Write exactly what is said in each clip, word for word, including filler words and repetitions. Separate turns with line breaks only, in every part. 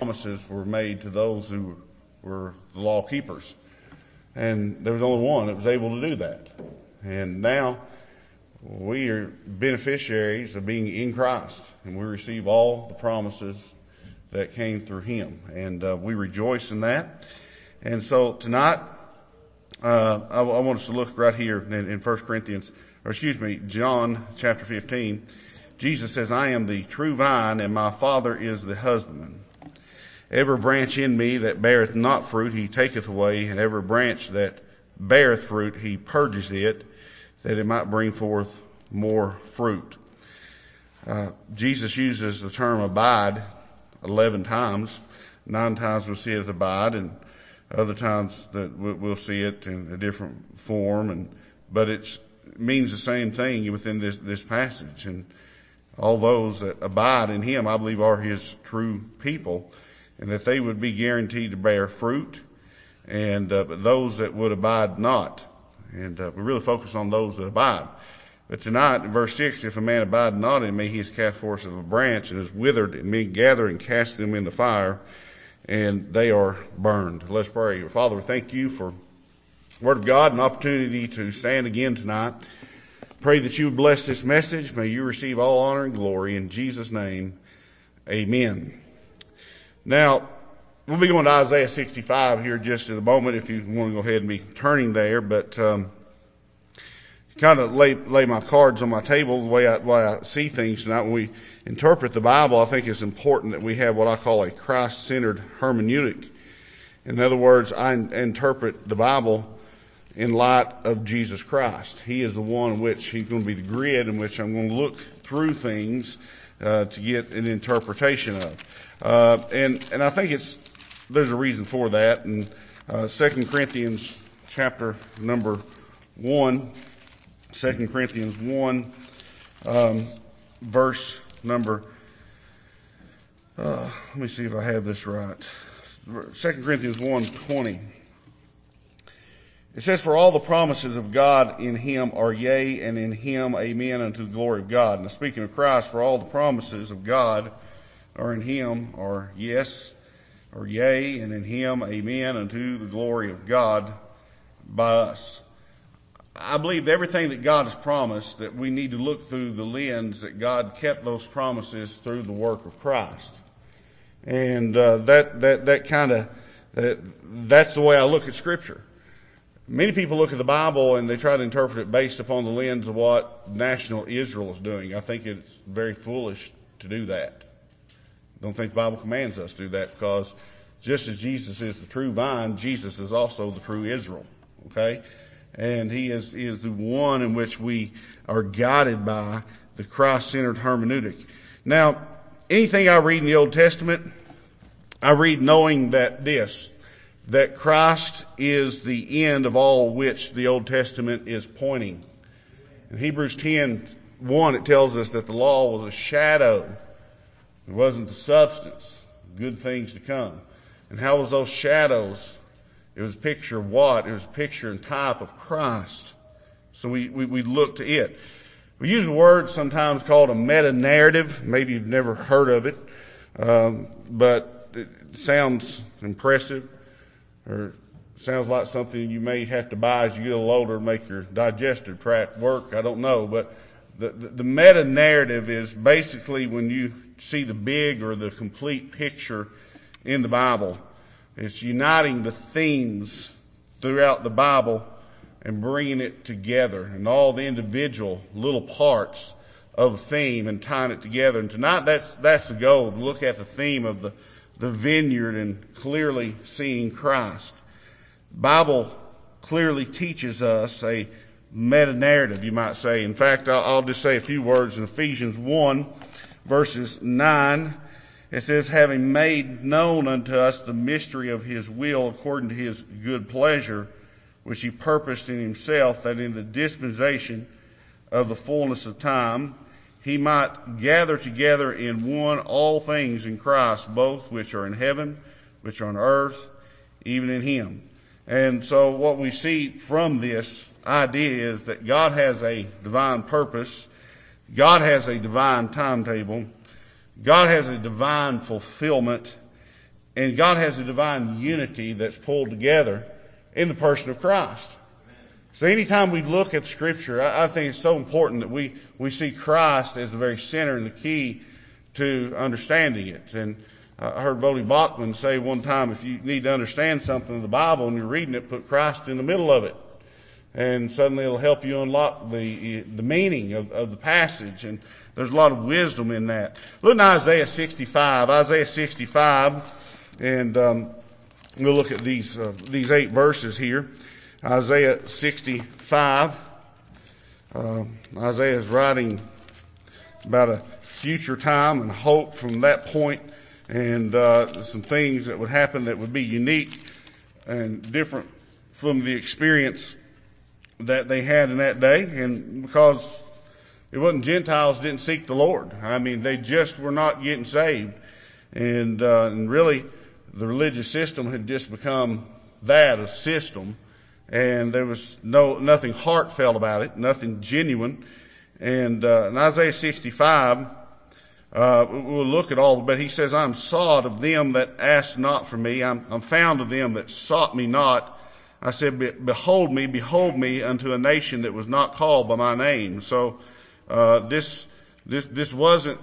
promises were made to those who were the law keepers. And there was only one that was able to do that. And now we are beneficiaries of being in Christ, and we receive all the promises that came through him. And uh, we rejoice in that. And so tonight, uh, I, I want us to look right here in, in First Corinthians, or excuse me, John chapter fifteen. Jesus says, I am the true vine, and my Father is the husbandman. Every branch in me that beareth not fruit, he taketh away, and every branch that beareth fruit, he purges it, that it might bring forth more fruit. Uh, Jesus uses the term abide eleven times. Nine times we'll see it as abide, and other times that we'll see it in a different form. And but it's, it means the same thing within this, this passage. And all those that abide in him, I believe, are his true people, and that they would be guaranteed to bear fruit. And uh, but those that would abide not, and uh, we really focus on those that abide. But tonight, in verse six, if a man abide not in me, he is cast forth as a branch and is withered, and men gather and cast them in the fire, and they are burned. Let's pray. Father, we thank you for the Word of God, an opportunity to stand again tonight. Pray that you would bless this message. May you receive all honor and glory in Jesus' name. Amen. Now, we'll be going to Isaiah sixty-five here just in a moment if you want to go ahead and be turning there, but um, kind of lay, lay my cards on my table the way I, the way I see things tonight. When we interpret the Bible, I think it's important that we have what I call a Christ-centered hermeneutic. In other words, I interpret the Bible in light of Jesus Christ. He is the one in which he's going to be the grid in which I'm going to look through things uh, to get an interpretation of. Uh, and, and I think it's, there's a reason for that. And uh, Second Corinthians chapter number one, Second Corinthians one, um, verse number, uh, let me see if I have this right. Second Corinthians one twenty. It says, for all the promises of God in him are yea, and in him amen unto the glory of God. Now speaking of Christ, for all the promises of God are in him are yes, or yea, and in him amen unto the glory of God by us. I believe everything that God has promised, that we need to look through the lens that God kept those promises through the work of Christ. And uh, that that that kind of that, that's the way I look at Scripture. Many people look at the Bible and they try to interpret it based upon the lens of what national Israel is doing. I think it's very foolish to do that. I don't think the Bible commands us to do that, because just as Jesus is the true vine, Jesus is also the true Israel. Okay? And he is, he is the one in which we are guided by the Christ-centered hermeneutic. Now, anything I read in the Old Testament, I read knowing that this, that Christ is the end of all which the Old Testament is pointing. In Hebrews ten one, it tells us that the law was a shadow. It wasn't the substance. Good things to come. And how was those shadows? It was a picture of what? It was a picture and type of Christ. So we, we, we look to it. We use a word sometimes called a meta-narrative. Maybe you've never heard of it. Um, but it sounds impressive. Or sounds like something you may have to buy as you get a little older to make your digestive tract work. I don't know. But the, the, the meta-narrative is basically when you see the big or the complete picture in the Bible. It's uniting the themes throughout the Bible and bringing it together, and all the individual little parts of a theme and tying it together. And tonight that's that's the goal, to look at the theme of the the vineyard and clearly seeing Christ. The Bible clearly teaches us a meta-narrative, you might say. In fact, I'll, I'll just say a few words in Ephesians one, verses nine. It says, having made known unto us the mystery of his will according to his good pleasure, which he purposed in himself, that in the dispensation of the fullness of time he might gather together in one all things in Christ, both which are in heaven, which are on earth, even in him. And so what we see from this idea is that God has a divine purpose. God has a divine timetable. God has a divine fulfillment. And God has a divine unity that's pulled together in the person of Christ. So anytime we look at Scripture, I, I think it's so important that we, we see Christ as the very center and the key to understanding it. And I heard Voddie Baucham say one time, if you need to understand something in the Bible and you're reading it, put Christ in the middle of it. And suddenly it'll help you unlock the the meaning of, of the passage. And there's a lot of wisdom in that. Look at Isaiah sixty-five. Isaiah sixty-five, and um, we'll look at these uh, these eight verses here. Isaiah sixty-five. Uh, Isaiah is writing about a future time and hope from that point, and uh, some things that would happen that would be unique and different from the experience that they had in that day. And because it wasn't Gentiles didn't seek the Lord. I mean, they just were not getting saved. And, uh, and really, the religious system had just become that, a system. And there was no nothing heartfelt about it, nothing genuine. And uh, in Isaiah sixty-five, uh, we'll look at all, but he says, I'm sought of them that asked not for me. I'm, I'm found of them that sought me not. I said, behold me, behold me unto a nation that was not called by my name. So uh, this this this wasn't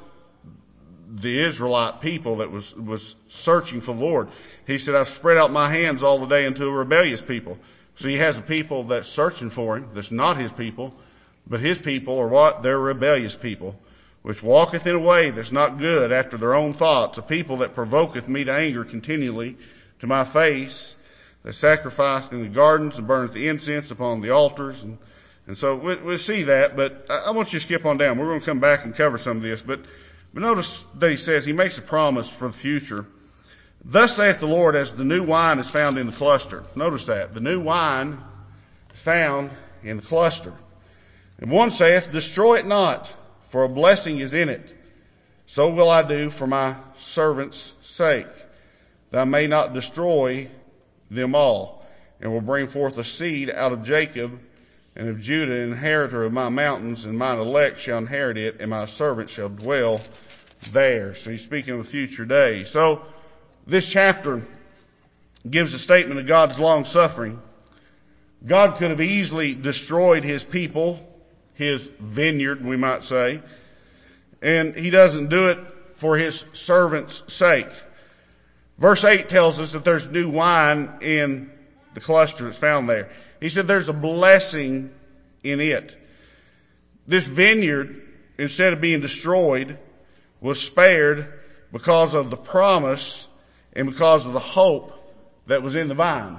the Israelite people that was was searching for the Lord. He said, I've spread out my hands all the day unto a rebellious people. So he has a people that's searching for him, that's not his people, but his people are what? They're rebellious people, which walketh in a way that's not good after their own thoughts, a people that provoketh me to anger continually to my face, that sacrificed in the gardens and burneth the incense upon the altars. And, and so we, we'll see that, but I, I want you to skip on down. We're going to come back and cover some of this. But, but notice that he says, he makes a promise for the future. Thus saith the Lord, as the new wine is found in the cluster. Notice that. The new wine is found in the cluster. And one saith, destroy it not, for a blessing is in it. So will I do for my servant's sake, that I may not destroy them all, and will bring forth a seed out of Jacob and of Judah, an inheritor of my mountains, and mine elect shall inherit it, and my servant shall dwell there. So he's speaking of a future day. So this chapter gives a statement of God's long suffering. God could have easily destroyed his people, his vineyard, we might say, and he doesn't do it for his servant's sake. Verse eight tells us that there's new wine in the cluster that's found there. He said there's a blessing in it. This vineyard, instead of being destroyed, was spared because of the promise and because of the hope that was in the vine.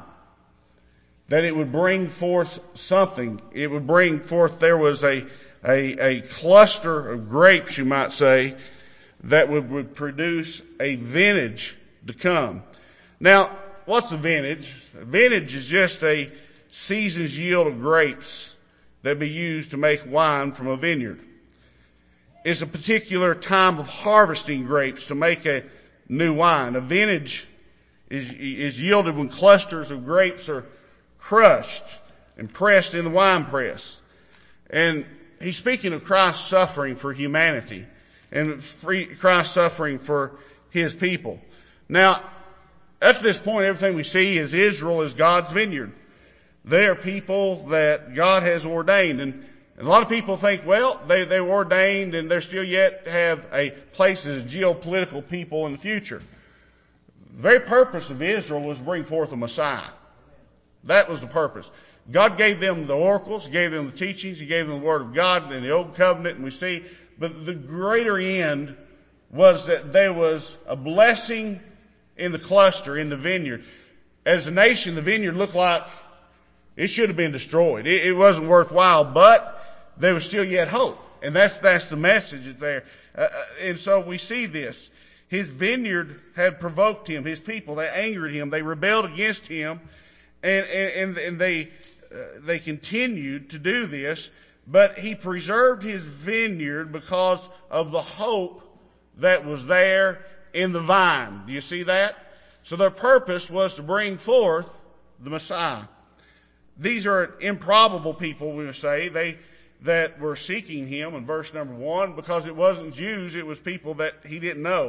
That it would bring forth something. It would bring forth, there was a, a, a cluster of grapes, you might say, that would, would produce a vintage to come. Now, what's a vintage? A vintage is just a season's yield of grapes that be used to make wine from a vineyard. It's a particular time of harvesting grapes to make a new wine. A vintage is, is yielded when clusters of grapes are crushed and pressed in the wine press. And he's speaking of Christ's suffering for humanity and Christ's suffering for his people. Now, up to this point, everything we see is Israel is God's vineyard. They are people that God has ordained. And a lot of people think, well, they, they were ordained and they're still yet have a place as geopolitical people in the future. The very purpose of Israel was to bring forth a Messiah. That was the purpose. God gave them the oracles, He gave them the teachings, He gave them the Word of God in the Old Covenant, and we see, but the greater end was that there was a blessing in the cluster, in the vineyard. As a nation, the vineyard looked like it should have been destroyed. It, it wasn't worthwhile, but there was still yet hope. And that's that's the message that's there. Uh, and so we see this. His vineyard had provoked him, his people. They angered him. They rebelled against him. And, and, and they, uh, they continued to do this. But he preserved his vineyard because of the hope that was there in the vine. Do you see that? So their purpose was to bring forth the Messiah. These are improbable people, we would say, they that were seeking him in verse number one, because it wasn't Jews, it was people that he didn't know.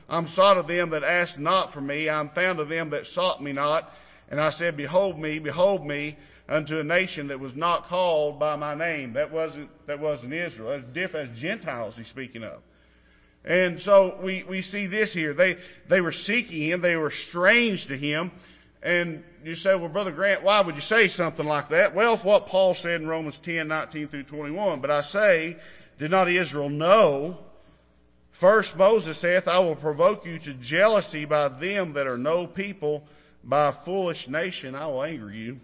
I'm sought of them that asked not for me. I'm found of them that sought me not. And I said, behold me, behold me, unto a nation that was not called by my name. That wasn't, that wasn't Israel. That's different. That's Gentiles he's speaking of. And so we, we see this here. They, they were seeking him. They were strange to him. And you say, well, Brother Grant, why would you say something like that? Well, it's what Paul said in Romans ten, nineteen through twenty-one. But I say, did not Israel know? First Moses saith, I will provoke you to jealousy by them that are no people. By a foolish nation I will anger you.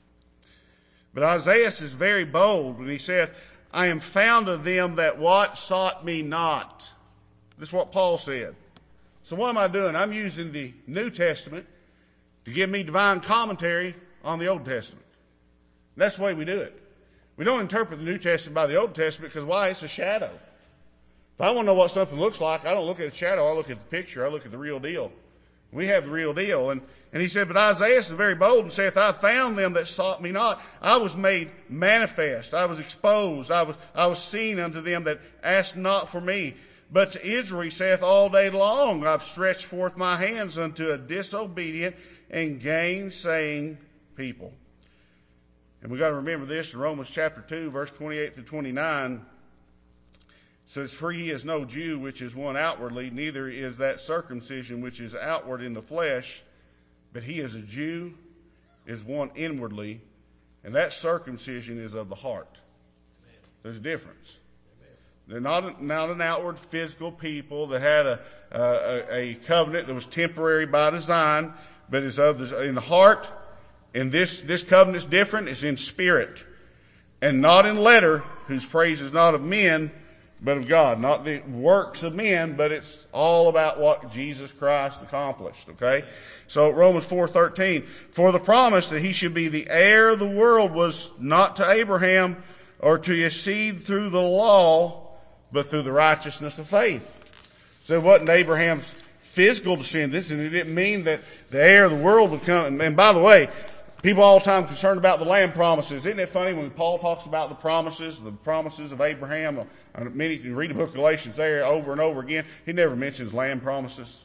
But Isaiah is very bold when he saith, I am found of them that what? Sought me not. This is what Paul said. So what am I doing? I'm using the New Testament to give me divine commentary on the Old Testament. That's the way we do it. We don't interpret the New Testament by the Old Testament because why? It's a shadow. If I want to know what something looks like, I don't look at the shadow, I look at the picture, I look at the real deal. We have the real deal. And, and he said, but Isaiah is very bold and saith, I found them that sought me not. I was made manifest. I was exposed. I was, I was seen unto them that asked not for me. But to Israel he saith, all day long I've stretched forth my hands unto a disobedient and gainsaying people. And we've got to remember this in Romans chapter two, verse twenty-eight to twenty-nine. Says, for he is no Jew which is one outwardly, neither is that circumcision which is outward in the flesh, but he is a Jew, is one inwardly, and that circumcision is of the heart. There's a difference. They're not, not an outward physical people that had a, a, a covenant that was temporary by design, but is of the, in the heart. And this, this covenant is different. It's in spirit and not in letter, whose praise is not of men, but of God. Not the works of men, but it's all about what Jesus Christ accomplished. Okay? So Romans four thirteen, for the promise that he should be the heir of the world was not to Abraham or to his seed through the law, but through the righteousness of faith. So it wasn't Abraham's physical descendants, and it didn't mean that the heir of the world would come. And by the way, people all the time concerned about the land promises. Isn't it funny when Paul talks about the promises, the promises of Abraham? Many, you can read the book of Galatians there over and over again. He never mentions land promises.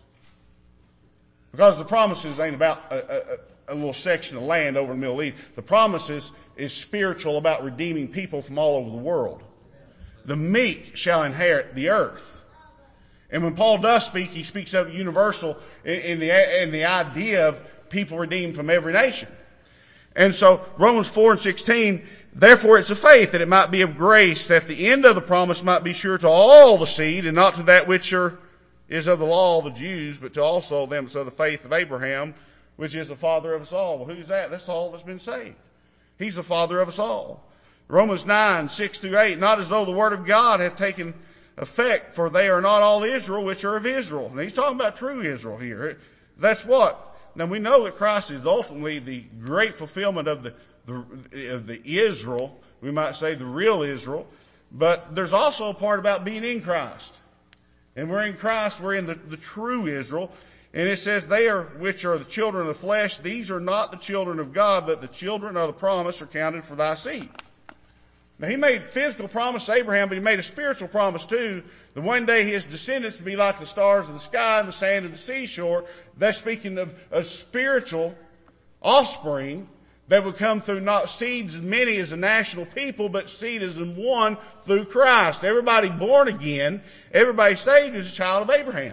Because the promises ain't about a, a, a little section of land over in the Middle East. The promises is spiritual, about redeeming people from all over the world. The meek shall inherit the earth. And when Paul does speak, he speaks of universal in, in the in the idea of people redeemed from every nation. And so Romans four and sixteen, therefore it's of faith that it might be of grace, that the end of the promise might be sure to all the seed, and not to that which are, is of the law, the Jews, but to also them that's of the faith of Abraham, which is the father of us all. Well, who's that? That's all that's been saved. He's the father of us all. Romans nine, six through eight, not as though the word of God hath taken effect, for they are not all Israel which are of Israel. And he's talking about true Israel here. That's what? Now we know that Christ is ultimately the great fulfillment of the, the, of the Israel, we might say the real Israel, but there's also a part about being in Christ. And we're in Christ, we're in the, the true Israel. And it says, they are which are the children of the flesh, these are not the children of God, but the children of the promise are counted for thy seed. Now he made physical promise to Abraham, but he made a spiritual promise too, that one day his descendants would be like the stars of the sky and the sand of the seashore. That's speaking of a spiritual offspring that would come through not seeds as many as a national people, but seed as in one through Christ. Everybody born again, everybody saved is a child of Abraham.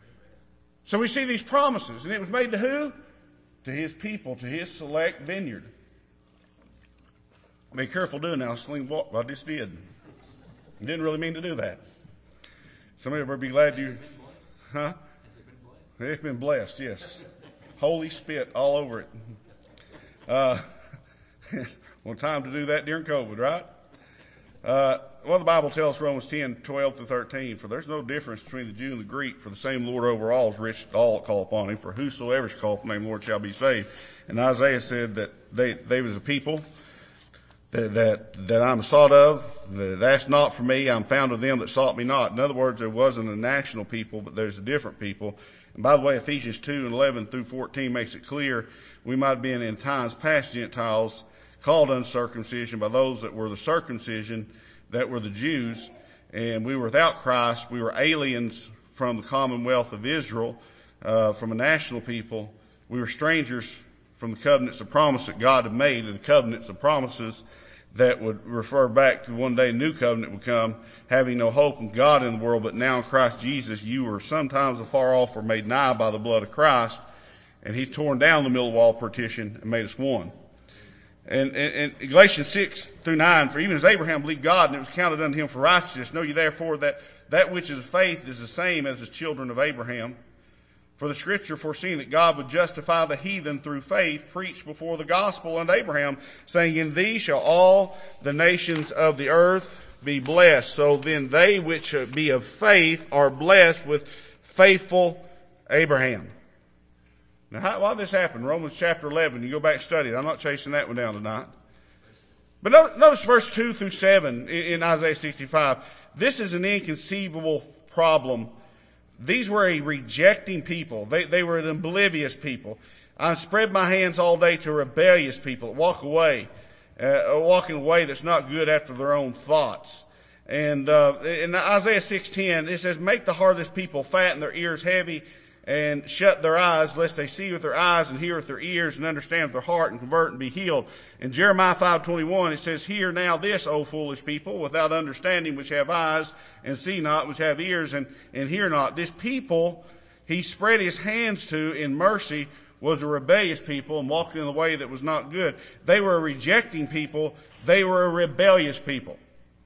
So we see these promises, and it was made to who? To his people, to his select vineyard. Be careful doing that. Sling walk. I just did. I didn't really mean to do that. Somebody would be glad you, huh? It's been blessed, yes. Holy spit all over it. Uh, well, time to do that during COVID, right? Uh, well, the Bible tells Romans ten, twelve through thirteen, for there's no difference between the Jew and the Greek, for the same Lord over all is rich to all that call upon him, for whosoever is called upon the name of the Lord shall be saved. And Isaiah said that they, they was a people that, that, that I'm sought of, that asked not for me, I'm found of them that sought me not. In other words, there wasn't a national people, but there's a different people. And by the way, Ephesians two and eleven through fourteen makes it clear we might have been in times past Gentiles called uncircumcision by those that were the circumcision, that were the Jews, and we were without Christ. We were aliens from the commonwealth of Israel, uh, from a national people. We were strangers from the covenants of promise that God had made, and the covenants of promises that would refer back to one day a new covenant would come, having no hope in God in the world, but now in Christ Jesus you were sometimes afar off or made nigh by the blood of Christ, and he's torn down the middle wall partition and made us one. And, and, and Galatians six through nine, for even as Abraham believed God, and it was counted unto him for righteousness, know ye therefore that that which is of faith is the same as the children of Abraham. For the scripture, foreseeing that God would justify the heathen through faith, preached before the gospel unto Abraham, saying, in thee shall all the nations of the earth be blessed. So then they which be of faith are blessed with faithful Abraham. Now, how, why did this happen? Romans chapter eleven. You go back and study it. I'm not chasing that one down tonight. But notice, notice verse two through seven in, in Isaiah sixty-five. This is an inconceivable problem. These were a rejecting people. They, they were an oblivious people. I spread my hands all day to rebellious people that walk away, uh, walking away that's not good after their own thoughts. And uh, in Isaiah six ten, it says, make the heart of this people fat and their ears heavy, and shut their eyes, lest they see with their eyes and hear with their ears and understand with their heart and convert and be healed. In Jeremiah five twenty-one, it says, hear now this, O foolish people, without understanding, which have eyes and see not, which have ears and, and hear not. This people he spread his hands to in mercy was a rebellious people and walked in the way that was not good. They were a rejecting people. They were a rebellious people.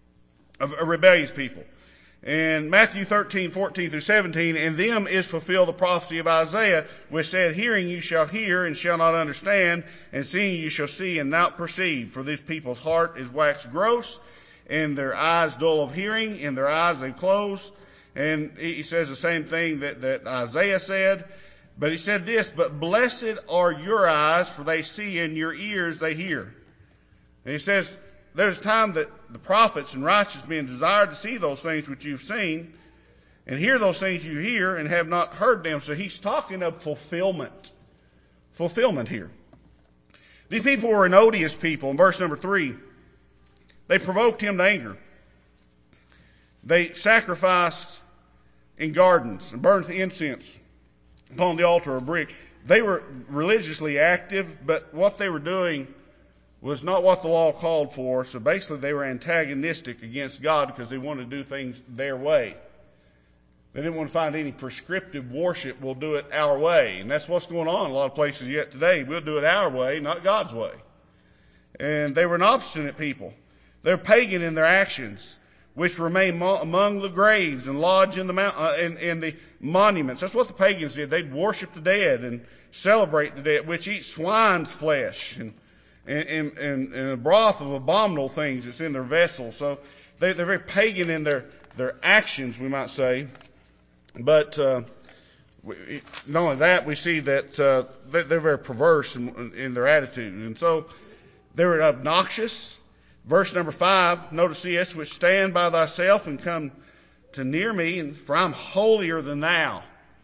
A, a rebellious people. In Matthew thirteen, fourteen through seventeen, in them is fulfilled the prophecy of Isaiah, which said, hearing you shall hear and shall not understand, and seeing you shall see and not perceive. For this people's heart is waxed gross, and their eyes dull of hearing, and their eyes they close. And he says the same thing that, that Isaiah said. But he said this, but blessed are your eyes, for they see, and your ears they hear. And he says, there's time that the prophets and righteous men desired to see those things which you've seen, and hear those things you hear, and have not heard them. So he's talking of fulfillment. Fulfillment here. These people were an odious people. In verse number three, they provoked him to anger. They sacrificed in gardens and burned incense upon the altar of brick. They were religiously active, but what they were doing was not what the law called for. So basically they were antagonistic against God because they wanted to do things their way. They didn't want to find any prescriptive worship. We'll do it our way. And that's what's going on in a lot of places yet today. We'll do it our way, not God's way. And they were an obstinate people. They're pagan in their actions, which remain mo- among the graves and lodge in the mount, uh, in, in the monuments. That's what the pagans did. They'd worship the dead and celebrate the dead, which eat swine's flesh and And, and, and a broth of abominable things that's in their vessels. So they, they're very pagan in their, their actions, we might say. But uh, we, not only that, we see that uh, they're very perverse in, in their attitude. And so they were obnoxious. Verse number five, notice this, which stand by thyself and come to near me, and for I'm holier than thou.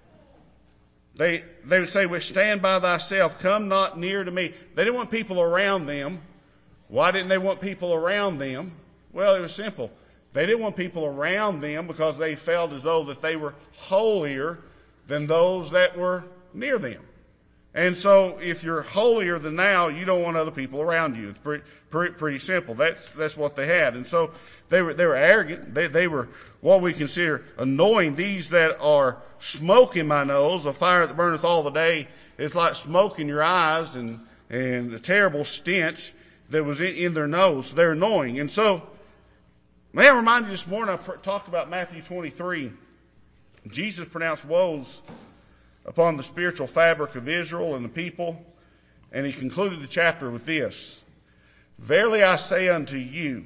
They they would say, which stand by thyself, come not near to me. They didn't want people around them. Why didn't they want people around them? Well, it was simple. They didn't want people around them because they felt as though that they were holier than those that were near them. And so if you're holier than thou, you don't want other people around you. It's pretty, pretty, pretty simple. That's that's what they had. And so they were they were arrogant. They they were what we consider annoying. These that are smoke in my nose, a fire that burneth all the day. It's like smoke in your eyes and and a terrible stench that was in, in their nose. So they're annoying. And so, may I remind you this morning, I talked about Matthew twenty-three. Jesus pronounced woes upon the spiritual fabric of Israel and the people, and he concluded the chapter with this: verily I say unto you,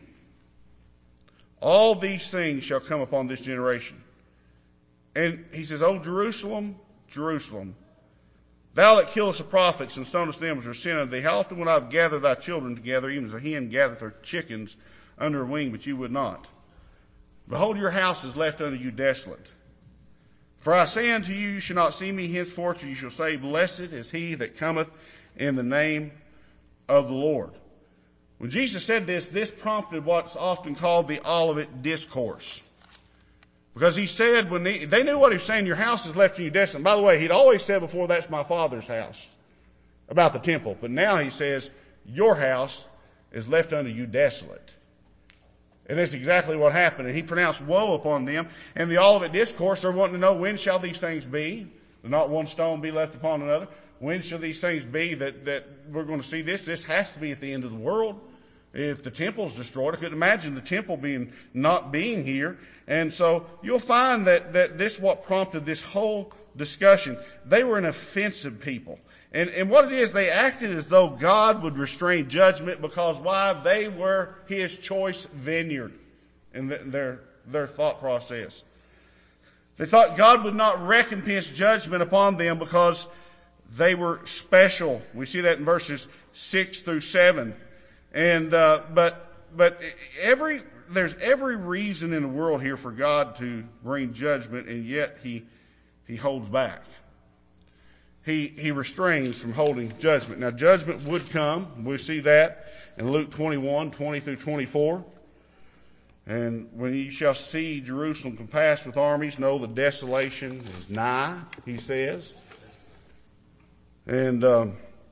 all these things shall come upon this generation. And he says, O Jerusalem, Jerusalem, thou that killest the prophets and stonest them which are sin unto thee, how often would I have gathered thy children together, even as a hen gathereth her chickens under her wing, but you would not. Behold, your house is left unto you desolate. For I say unto you, you shall not see me henceforth, you shall say, blessed is he that cometh in the name of the Lord. When Jesus said this, this prompted what's often called the Olivet Discourse. Because he said, when he, they knew what he was saying, your house is left in you desolate. And by the way, he'd always said before, that's my Father's house, about the temple. But now he says, your house is left unto you desolate. And that's exactly what happened. And he pronounced woe upon them. And the Olivet Discourse, they're wanting to know, when shall these things be? Not one stone be left upon another. When shall these things be that, that we're going to see this? This has to be at the end of the world. If the temple's destroyed, I couldn't imagine the temple being not being here. And so you'll find that, that this is what prompted this whole discussion. They were an offensive people. And, and what it is, they acted as though God would restrain judgment because why? They were his choice vineyard in the, their, their thought process. They thought God would not recompense judgment upon them because they were special. We see that in verses six through seven. And, uh, but, but every, there's every reason in the world here for God to bring judgment, and yet he, he holds back. He, he restrains from holding judgment. Now, judgment would come. We see that in Luke twenty-one, twenty through twenty-four. And when you shall see Jerusalem compassed with armies, know the desolation is nigh, he says. And um,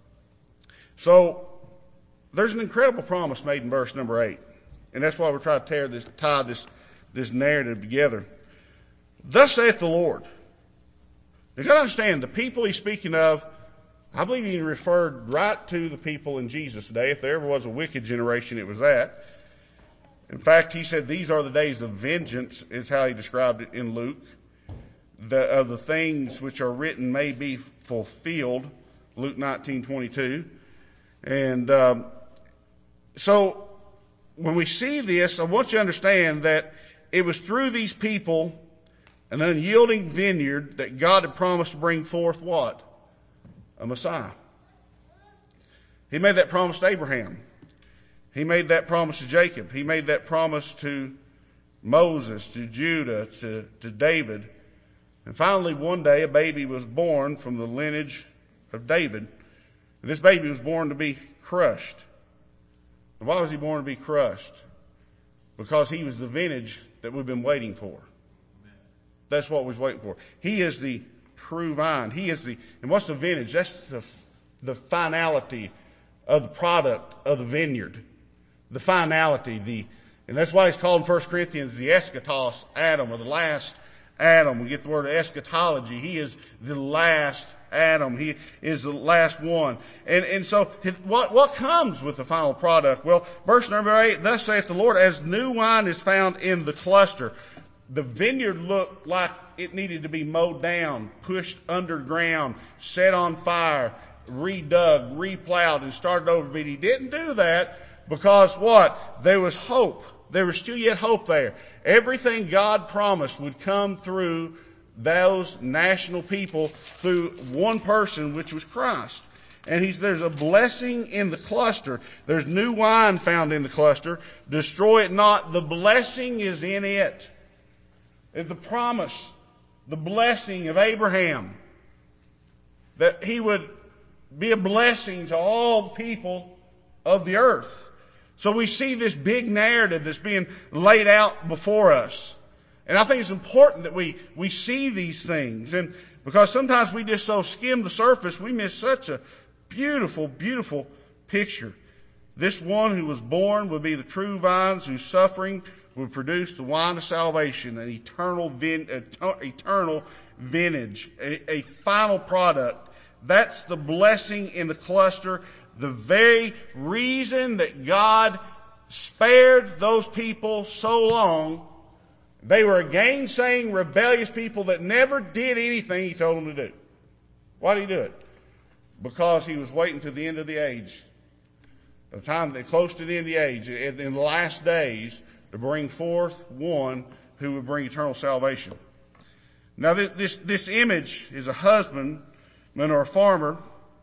so there's an incredible promise made in verse number eight. And that's why we're trying to tear this, tie this, this narrative together. Thus saith the Lord. You've got to understand, the people he's speaking of, I believe he referred right to the people in Jesus' day. If there ever was a wicked generation, it was that. In fact, he said these are the days of vengeance, is how he described it in Luke. The, of the things which are written may be fulfilled, Luke nineteen twenty-two. And um, so when we see this, I want you to understand that it was through these people, an unyielding vineyard, that God had promised to bring forth what? A Messiah. He made that promise to Abraham. He made that promise to Jacob. He made that promise to Moses, to Judah, to, to David. And finally, one day, a baby was born from the lineage of David. And this baby was born to be crushed. And why was he born to be crushed? Because he was the vintage that we've been waiting for. That's what we was waiting for. He is the true vine. He is the, and what's the vintage? That's the, the finality of the product of the vineyard. The finality, the, and that's why he's called in First Corinthians the eschatos Adam, or the last Adam. We get the word eschatology. He is the last Adam. He is the last one. And, and so what, what comes with the final product? Well, verse number eight, thus saith the Lord, as new wine is found in the cluster. The vineyard looked like it needed to be mowed down, pushed underground, set on fire, redug, replowed, and started over. But he didn't do that because what? There was hope. There was still yet hope there. Everything God promised would come through those national people, through one person, which was Christ. And he's, there's a blessing in the cluster. There's new wine found in the cluster. Destroy it not. The blessing is in it. The promise, the blessing of Abraham, that he would be a blessing to all the people of the earth. So we see this big narrative that's being laid out before us. And I think it's important that we, we see these things. And because sometimes we just so skim the surface, we miss such a beautiful, beautiful picture. This one who was born would be the true vines, whose suffering would produce the wine of salvation, an eternal vin, eternal vintage, a, a final product. That's the blessing in the cluster. The very reason that God spared those people so long, they were a gainsaying, rebellious people that never did anything he told them to do. Why did he do it? Because he was waiting to the end of the age. The time that close to the end of the age, in the last days, to bring forth one who would bring eternal salvation. Now, this this image is a husbandman or a farmer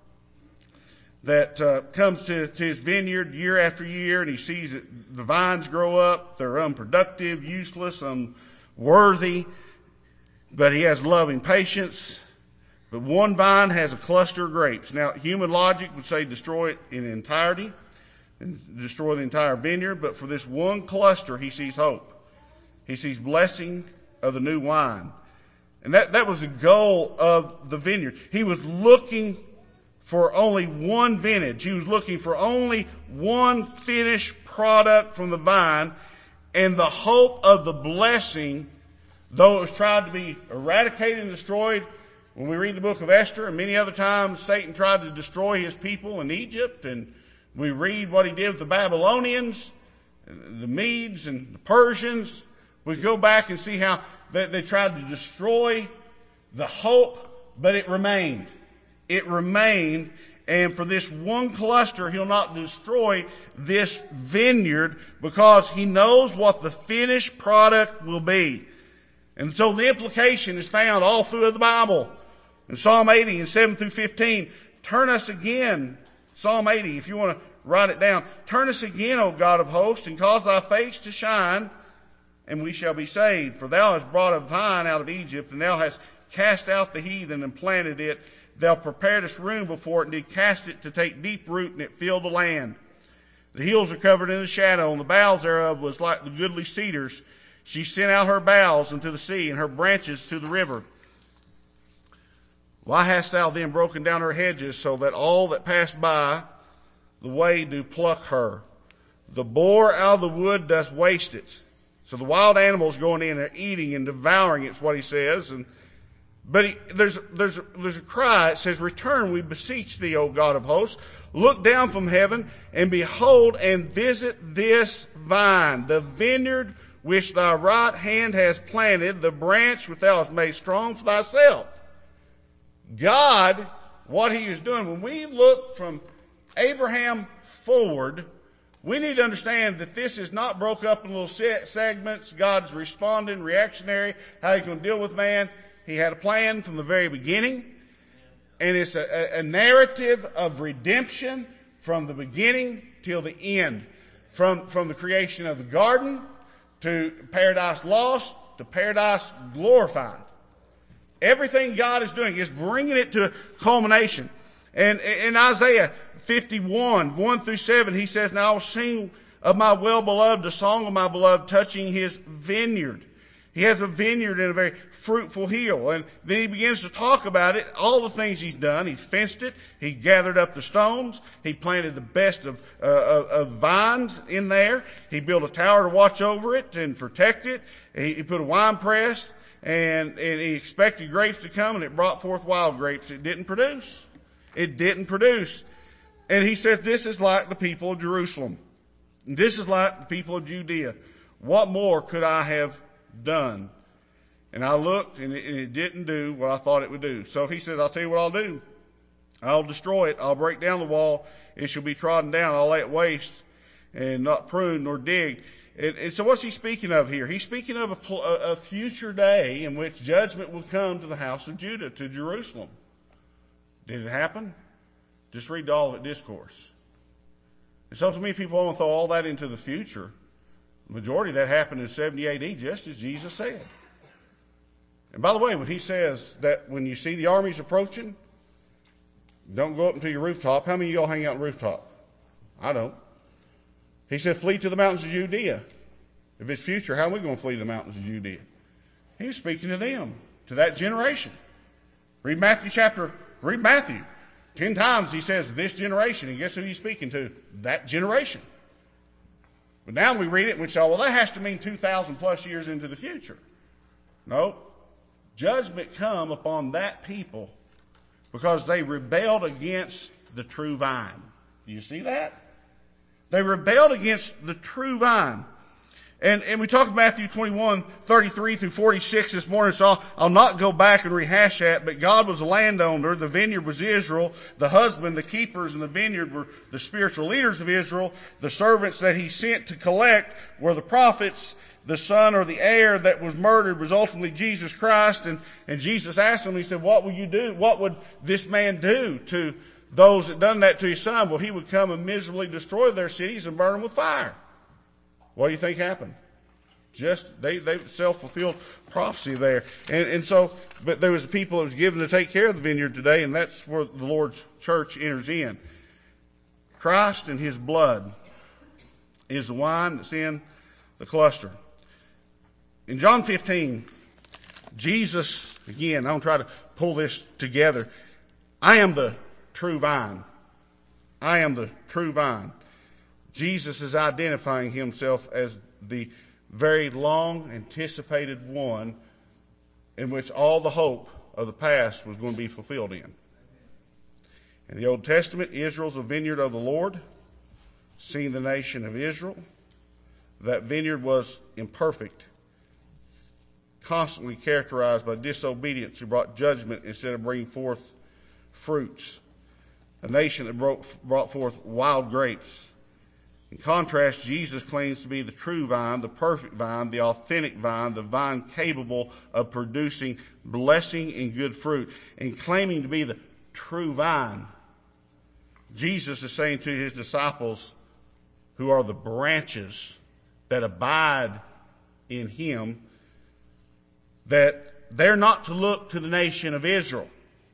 that uh, comes to, to his vineyard year after year, and he sees that the vines grow up. They're unproductive, useless, unworthy, but he has loving patience. But one vine has a cluster of grapes. Now, human logic would say destroy it in entirety and destroy the entire vineyard, but for this one cluster, he sees hope. He sees blessing of the new wine. And that, that was the goal of the vineyard. He was looking for only one vintage. He was looking for only one finished product from the vine. And the hope of the blessing, though it was tried to be eradicated and destroyed, when we read the book of Esther, and many other times Satan tried to destroy his people in Egypt, and we read what he did with the Babylonians, the Medes and the Persians. We go back and see how they, they tried to destroy the hope, but it remained. It remained. And for this one cluster, he'll not destroy this vineyard because he knows what the finished product will be. And so the implication is found all through the Bible. In Psalm eighty and seven through fifteen, turn us again, Psalm eighty, if you want to write it down. Turn us again, O God of hosts, and cause thy face to shine, and we shall be saved. For thou hast brought a vine out of Egypt, and thou hast cast out the heathen and planted it. Thou preparedst room before it, and did cast it to take deep root, and it filled the land. The hills are covered in the shadow, and the boughs thereof was like the goodly cedars. She sent out her boughs unto the sea, and her branches to the river. Why hast thou then broken down her hedges, so that all that pass by the way do pluck her? The boar out of the wood doth waste it. So the wild animals going in are eating and devouring it's what he says. And but he, there's there's there's a cry. It says, "Return, we beseech thee, O God of hosts. Look down from heaven and behold and visit this vine, the vineyard which thy right hand has planted, the branch which thou hast made strong for thyself." God, what he is doing, when we look from Abraham forward, we need to understand that this is not broke up in little segments. God's responding, reactionary, how he's going to deal with man. He had a plan from the very beginning. And it's a, a narrative of redemption from the beginning till the end. From, from the creation of the garden to paradise lost to paradise glorified. Everything God is doing is bringing it to a culmination. And in Isaiah fifty-one, one through seven, he says, "Now I will sing of my well-beloved, a song of my beloved touching his vineyard." He has a vineyard in a very fruitful hill. And then he begins to talk about it, all the things he's done. He's fenced it. He gathered up the stones. He planted the best of, uh, of, of vines in there. He built a tower to watch over it and protect it. He, he put a wine press. And, and he expected grapes to come, and it brought forth wild grapes. It didn't produce. It didn't produce. And he says, this is like the people of Jerusalem. This is like the people of Judea. What more could I have done? And I looked, and it, and it didn't do what I thought it would do. So he says, I'll tell you what I'll do. I'll destroy it. I'll break down the wall. It shall be trodden down. I'll lay it waste and not prune nor dig. And, and so what's he speaking of here? He's speaking of a, a future day in which judgment will come to the house of Judah, to Jerusalem. Did it happen? Just read the Olivet Discourse. And so to me, people want to throw all that into the future. The majority of that happened in seventy A D, just as Jesus said. And by the way, when he says that when you see the armies approaching, don't go up into your rooftop. How many of y'all hang out on the rooftop? I don't. He said, flee to the mountains of Judea. If it's future, how are we going to flee to the mountains of Judea? He was speaking to them, to that generation. Read Matthew chapter, read Matthew. Ten times he says this generation, and guess who he's speaking to? That generation. But now we read it and we say, well, that has to mean two thousand plus years into the future. No. Judgment come upon that people because they rebelled against the true vine. Do you see that? They rebelled against the true vine. And, and we talked Matthew twenty-one, thirty-three through forty-six this morning, so I'll, I'll not go back and rehash that. But God was a landowner. The vineyard was Israel. The husband, the keepers in the vineyard were the spiritual leaders of Israel. The servants that he sent to collect were the prophets. The son or the heir that was murdered was ultimately Jesus Christ. And, and Jesus asked him, he said, what will you do? What would this man do to those that done that to his son? Well, he would come and miserably destroy their cities and burn them with fire. What do you think happened? Just, they, they self-fulfilled prophecy there. And, and so, but there was a people that was given to take care of the vineyard today, and that's where the Lord's church enters in. Christ and his blood is the wine that's in the cluster. In John fifteen, Jesus, again, I'm going to try to pull this together. I am the true vine. I am the true vine. Jesus is identifying himself as the very long anticipated one in which all the hope of the past was going to be fulfilled in. In the Old Testament, Israel's a vineyard of the Lord, seeing the nation of Israel. That vineyard was imperfect, constantly characterized by disobedience who brought judgment instead of bringing forth fruits. A nation that brought, brought forth wild grapes. In contrast, Jesus claims to be the true vine, the perfect vine, the authentic vine, the vine capable of producing blessing and good fruit. And claiming to be the true vine, Jesus is saying to his disciples, who are the branches that abide in him, that they're not to look to the nation of Israel.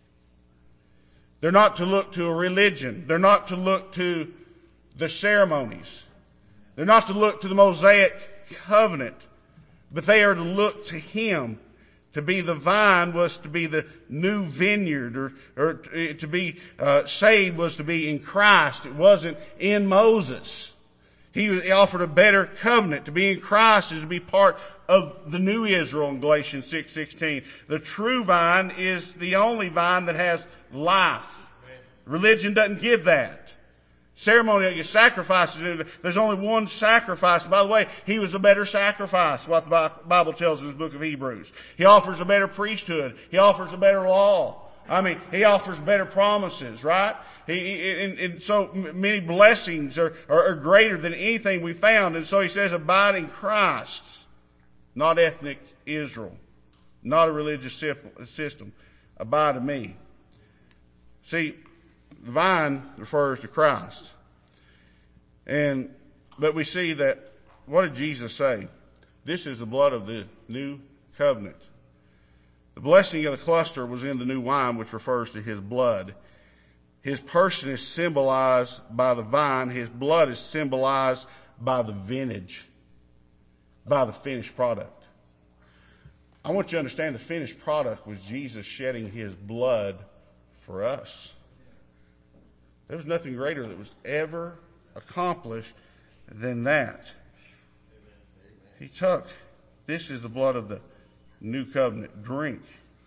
They're not to look to a religion. They're not to look to the ceremonies. They're not to look to the Mosaic covenant, but they are to look to him. To be the vine was to be the new vineyard, or, or to be uh, saved was to be in Christ. It wasn't in Moses. He, he offered a better covenant. To be in Christ is to be part of the new Israel in Galatians six sixteen. The true vine is the only vine that has life. Religion doesn't give that. Ceremony, you sacrifices. There's only one sacrifice. By the way, he was a better sacrifice, what the Bible tells us in the book of Hebrews. He offers a better priesthood. He offers a better law. I mean, he offers better promises, right? He, and, and so many blessings are, are, are greater than anything we found. And so he says, abide in Christ, not ethnic Israel, not a religious system. Abide in me. See, the vine refers to Christ. And, but we see that, what did Jesus say? This is the blood of the new covenant. The blessing of the cluster was in the new wine, which refers to his blood. His person is symbolized by the vine. His blood is symbolized by the vintage, by the finished product. I want you to understand the finished product was Jesus shedding his blood for us. There was nothing greater that was ever accomplished than that. He took, this is the blood of the new covenant, drink,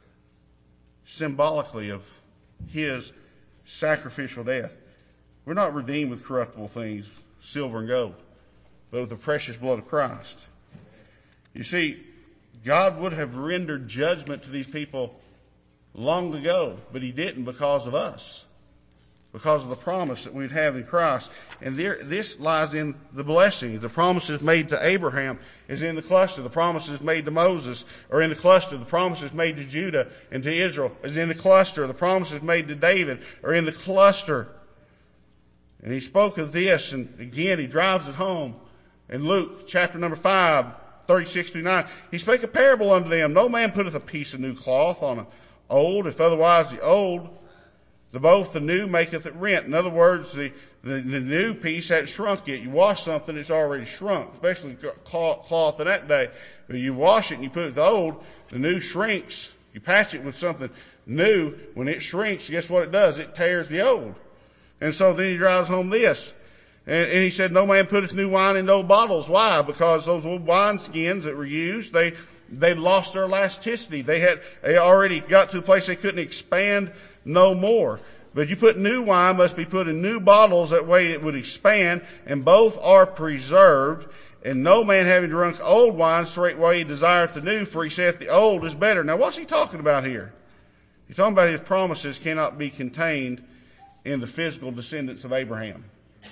symbolically of his sacrificial death. We're not redeemed with corruptible things, silver and gold, but with the precious blood of Christ. You see, God would have rendered judgment to these people long ago, but he didn't because of us, because of the promise that we'd have in Christ. And there, this lies in the blessings. The promises made to Abraham is in the cluster. The promises made to Moses are in the cluster. The promises made to Judah and to Israel is in the cluster. The promises made to David are in the cluster. And he spoke of this, and again he drives it home in Luke chapter number five, thirty-six through nine. He spake a parable unto them. No man putteth a piece of new cloth on an old, if otherwise the old, the both the new maketh it rent. In other words, the, the, the new piece hadn't shrunk yet. You wash something, it's already shrunk, especially cloth in that day. But you wash it and you put it with the old, the new shrinks. You patch it with something new. When it shrinks, guess what it does? It tears the old. And so then he drives home this. And, and he said, no man putteth new wine in old bottles. Why? Because those old wine skins that were used, they they lost their elasticity. They had they already got to a place they couldn't expand no more. But you put new wine, must be put in new bottles, that way it would expand, and both are preserved. And no man having drunk old wine straightway he desireth the new, for he saith the old is better. Now what's he talking about here? He's talking about his promises cannot be contained in the physical descendants of Abraham.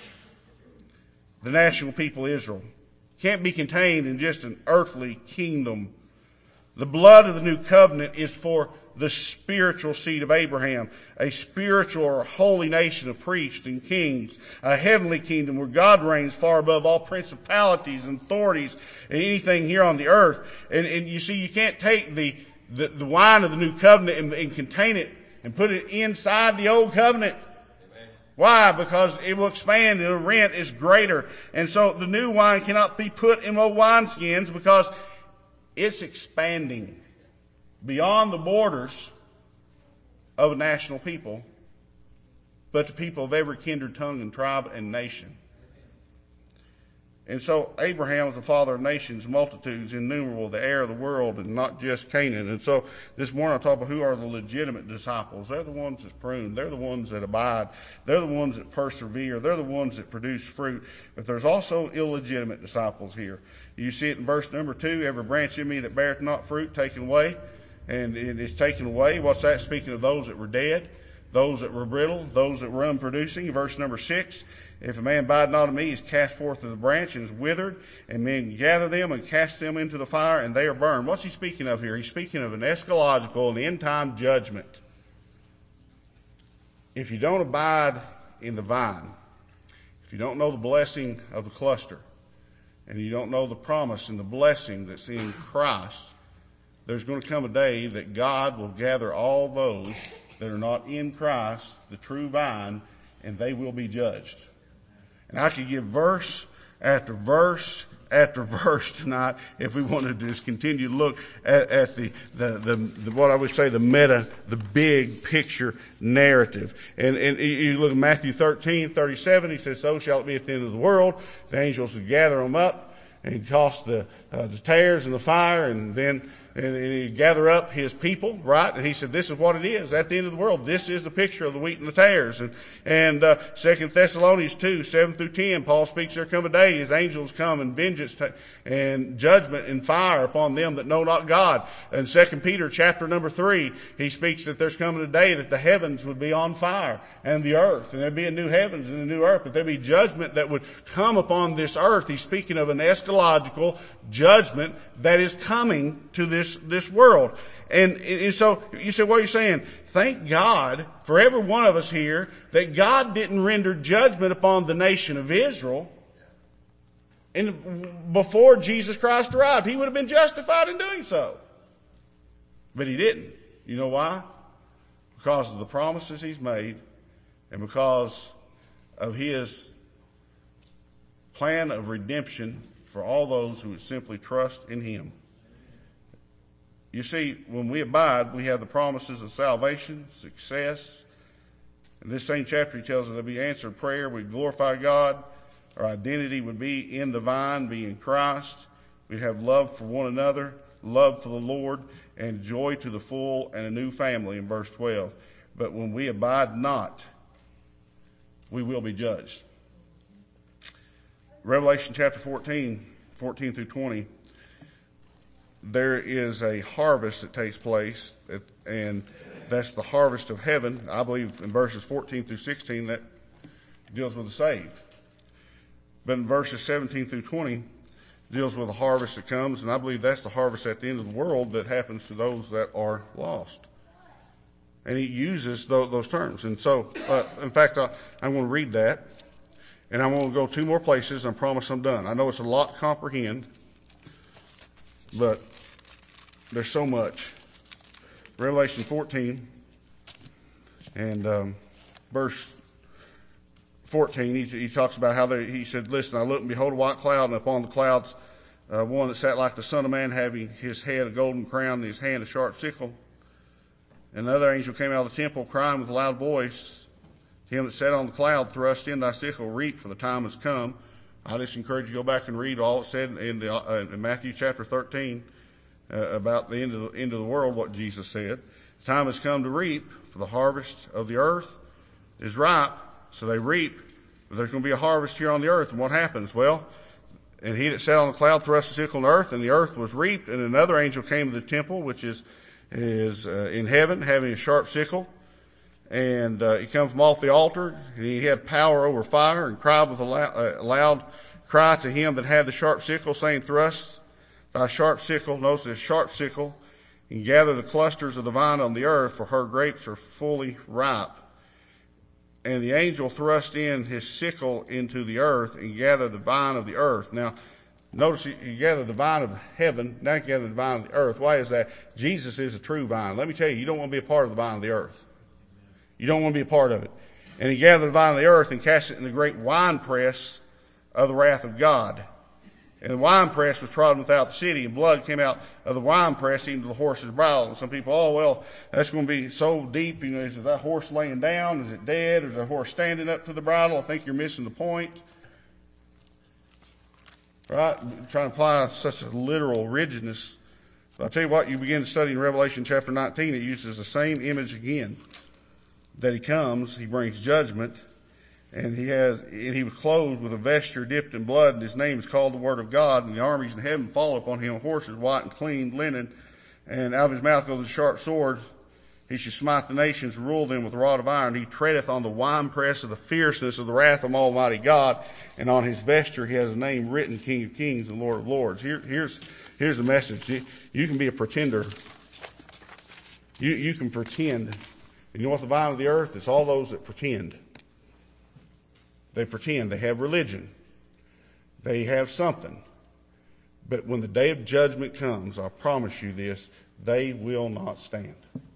The national people Israel can't be contained in just an earthly kingdom. The blood of the new covenant is for the spiritual seed of Abraham, a spiritual or holy nation of priests and kings, a heavenly kingdom where God reigns far above all principalities and authorities and anything here on the earth. And, and you see, you can't take the, the, the wine of the new covenant and, and contain it and put it inside the old covenant. Why? Because it will expand and the rent is greater. And so the new wine cannot be put in old wineskins because it's expanding. beyond the borders of a national people, but to people of every kindred, tongue, and tribe and nation. And so Abraham was the father of nations, multitudes, innumerable, the heir of the world, and not just Canaan. And so this morning I'll talk about who are the legitimate disciples. They're the ones that prune. They're the ones that abide. They're the ones that persevere. They're the ones that produce fruit. But there's also illegitimate disciples here. You see it in verse number two, every branch in me that beareth not fruit, taken away. And it is taken away. What's that? Speaking of those that were dead, those that were brittle, those that were unproducing. Verse number six, if a man abide not in me, he is cast forth of the branch and is withered, and men gather them and cast them into the fire, and they are burned. What's he speaking of here? He's speaking of an eschatological and end-time judgment. If you don't abide in the vine, if you don't know the blessing of the cluster, and you don't know the promise and the blessing that's in Christ, there's going to come a day that God will gather all those that are not in Christ, the true vine, and they will be judged. And I could give verse after verse after verse tonight if we wanted to just continue to look at, at the, the, the, the, what I would say, the meta, the big picture narrative. And, and you look at Matthew thirteen, thirty-seven, he says, so shall it be at the end of the world. The angels will gather them up and toss the, uh, the tares in the fire, and then and he gather up his people, right? And he said, this is what it is at the end of the world. This is the picture of the wheat and the tares. And, and uh, Second Thessalonians two, seven through ten, Paul speaks, there come a day, his angels come and vengeance ta- and judgment and fire upon them that know not God. And Second Peter chapter number three, he speaks that there's coming a day that the heavens would be on fire, and the earth, and there'd be a new heavens and a new earth, but there'd be judgment that would come upon this earth. He's speaking of an eschatological judgment that is coming to this, this world. And, and so you say, what are you saying? Thank God for every one of us here that God didn't render judgment upon the nation of Israel and before Jesus Christ arrived. He would have been justified in doing so. But he didn't. You know why? Because of the promises he's made and because of his plan of redemption for all those who would simply trust in him. You see, when we abide, we have the promises of salvation, success. In this same chapter, he tells us there'll be answered prayer. We glorify God. Our identity would be in the vine, be in Christ. We'd have love for one another, love for the Lord, and joy to the full, and a new family in verse twelve. But when we abide not, we will be judged. Revelation chapter fourteen, fourteen through twenty, there is a harvest that takes place, and that's the harvest of heaven. I believe in verses fourteen through sixteen that deals with the saved. But in verses seventeen through twenty deals with the harvest that comes, and I believe that's the harvest at the end of the world that happens to those that are lost. And he uses those, those terms. And so, uh, in fact, I, I'm going to read that. And I'm going to go two more places. I promise I'm done. I know it's a lot to comprehend, but there's so much. Revelation fourteen and um, verse fourteen, he, he talks about how they, he said, listen, I looked and behold a white cloud, and upon the clouds uh, one that sat like the Son of Man, having his head a golden crown, and his hand a sharp sickle. And another angel came out of the temple, crying with a loud voice, him that sat on the cloud, thrust in thy sickle, reap, for the time has come. I just encourage you to go back and read all it said in, the, uh, in Matthew chapter thirteen uh, about the end of the end of the world, what Jesus said. The time has come to reap, for the harvest of the earth is ripe. So they reap. But there's going to be a harvest here on the earth. And what happens? Well, and he that sat on the cloud thrust the sickle in the earth, and the earth was reaped. And another angel came to the temple, which is is uh, in heaven, having a sharp sickle. And uh, he come from off the altar, and he had power over fire, and cried with a loud, uh, loud cry to him that had the sharp sickle, saying, thrust thy sharp sickle, notice this sharp sickle, and gather the clusters of the vine on the earth, for her grapes are fully ripe. And the angel thrust in his sickle into the earth, and gathered the vine of the earth. Now, notice you gather the vine of heaven, now you gather the vine of the earth. Why is that? Jesus is a true vine. Let me tell you, you don't want to be a part of the vine of the earth. You don't want to be a part of it. And he gathered the vine of the earth and cast it in the great winepress of the wrath of God. And the winepress was trodden without the city, and blood came out of the winepress into the horse's bridle. And some people, oh, well, that's going to be so deep. You know, is that horse laying down? Is it dead? Is that horse standing up to the bridle? I think you're missing the point. Right? Trying to apply such a literal rigidness. But I'll tell you what, you begin studying Revelation chapter nineteen, it uses the same image again. That he comes, he brings judgment. And he has, and he was clothed with a vesture dipped in blood, and his name is called the Word of God. And the armies in heaven follow upon him on horses, white and clean linen. And out of his mouth goes a sharp sword. He shall smite the nations, rule them with a rod of iron. He treadeth on the winepress of the fierceness of the wrath of Almighty God. And on his vesture he has a name written, King of Kings and Lord of Lords. Here, here's, here's the message. You, you can be a pretender. You, you can pretend. You know what the vine of the earth? It's all those that pretend. They pretend. They have religion. They have something. But when the day of judgment comes, I promise you this, they will not stand.